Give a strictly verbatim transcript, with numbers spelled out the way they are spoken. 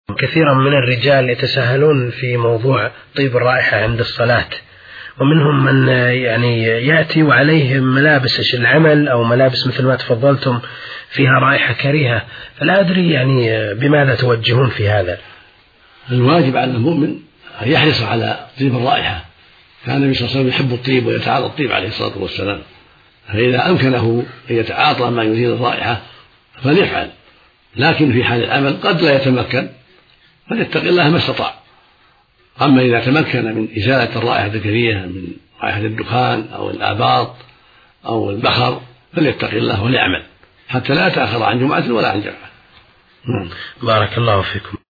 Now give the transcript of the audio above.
كثيرا من الرجال يتساهلون في موضوع طيب الرائحة عند الصلاة، ومنهم من يعني يأتي وعليه ملابس العمل أو ملابس مثل ما تفضلتم فيها رائحة كريهة، فلا أدري يعني بماذا توجهون في هذا. الواجب على المؤمن أن يحرص على طيب الرائحة، كان النبي صلى الله عليه وسلم يحب الطيب ويتعاطى الطيب عليه الصلاة والسلام، فإذا أمكنه أن يتعاطى ما يزيل الرائحة فليفعل، لكن في حال العمل قد لا يتمكن فليتق الله ما استطاع. أما إذا تمكن من إزالة الرائحة الكريهة من رائحة الدخان أو الآباط أو البخر فليتق الله وليعمل حتى لا يتأخر عن جمعة ولا عن جمعة. بارك الله فيكم.